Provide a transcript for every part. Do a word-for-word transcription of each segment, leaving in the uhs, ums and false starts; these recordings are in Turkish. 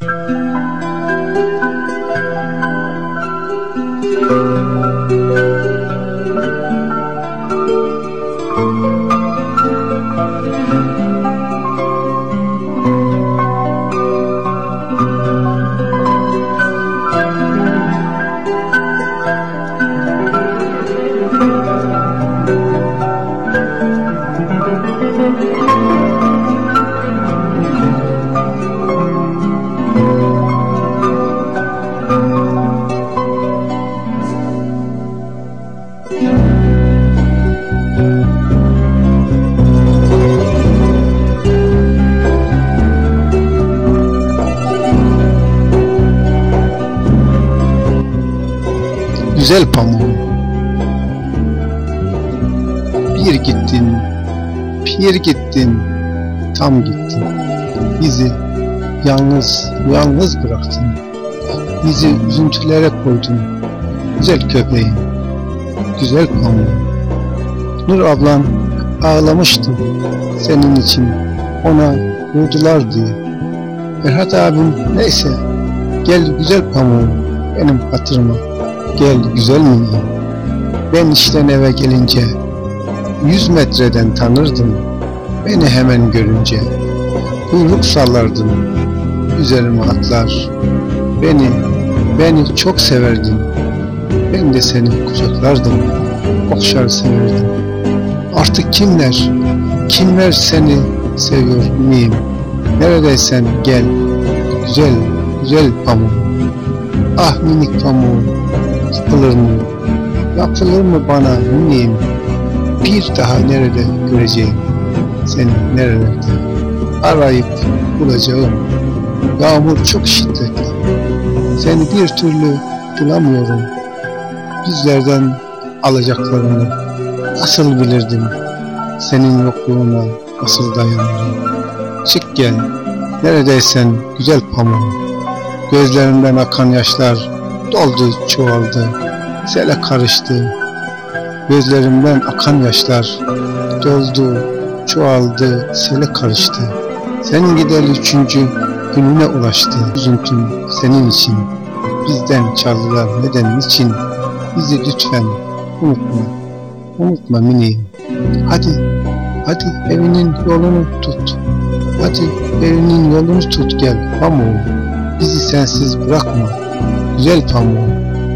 Güzel pamuğum, bir gittin, bir gittin, tam gittin. Bizi yalnız, yalnız bıraktın. Bizi üzüntülere koydun. Güzel köpeğim, güzel pamuğum. Nur ablan ağlamıştı senin için, ona vurdular diye. Ferhat abim neyse, gel güzel pamuğum, benim hatırıma. Gel güzel miyim? Ben işten eve gelince yüz metreden tanırdım beni hemen görünce. Kuyruk sallardın, üzerime atlar. Beni, beni çok severdin. Ben de seni kucaklardım, okşar severdim. Artık kimler, kimler seni seviyor miyim? Neredeysen gel, güzel, güzel pamuğum. Ah minik pamuğum. Yapılır mı? Yapılır mı bana miyim? Bir daha nerede göreceğim? Seni nerelerde? Arayıp bulacağım. Yağmur çok şiddetli. Seni bir türlü bulamıyorum. Bizlerden alacaklarını nasıl bilirdim? Senin yokluğuna nasıl dayanırım? Çık gel, neredeysen güzel pamuğum. Gözlerimden akan yaşlar doldu, çoğaldı, sele karıştı. Gözlerimden akan yaşlar doldu, çoğaldı, sele karıştı. Senin gideli üçüncü gününe ulaştı. Üzüntüm senin için. Bizden çaldılar neden için? Bizi lütfen unutma, unutma miniğim. Hadi, hadi evinin yolunu tut. Hadi evinin yolunu tut gel pamuğum. Bizi sensiz bırakma. Güzel pamuğum,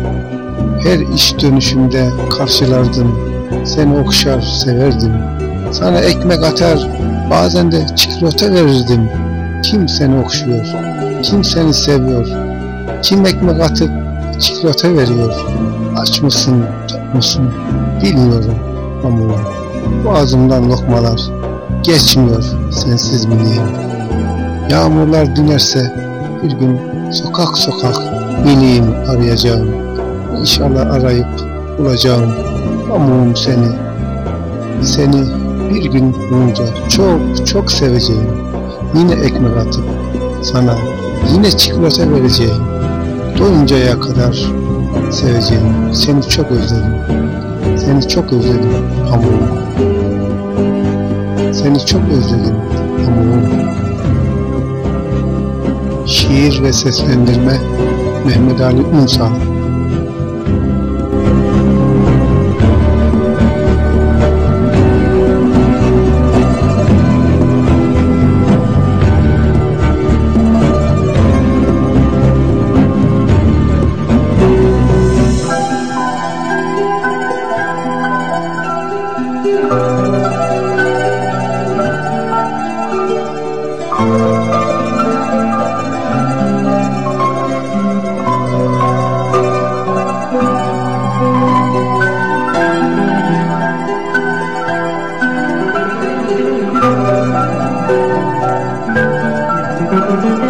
her iş dönüşümde karşılardım, seni okşar severdim. Sana ekmek atar, bazen de çikolata verirdim. Kim seni okşuyor, kim seni seviyor, kim ekmek atıp çikolata veriyor? Aç mısın, tok musun bilmiyorum pamuğum. Boğazımdan lokmalar geçmiyor sensiz miniğim. Yağmurlar dinerse bir gün sokak sokak miniğimi arayacağım. İnşallah arayıp bulacağım pamuğum seni. Seni bir gün bulunca çok çok seveceğim. Yine ekmek atıp sana yine çikolata vereceğim. Doyuncaya kadar seveceğim. Seni çok özledim. Seni çok özledim pamuğum. Seni çok özledim pamuğum. Şiir ve seslendirme Mehmet Ali Unsal. Thank you.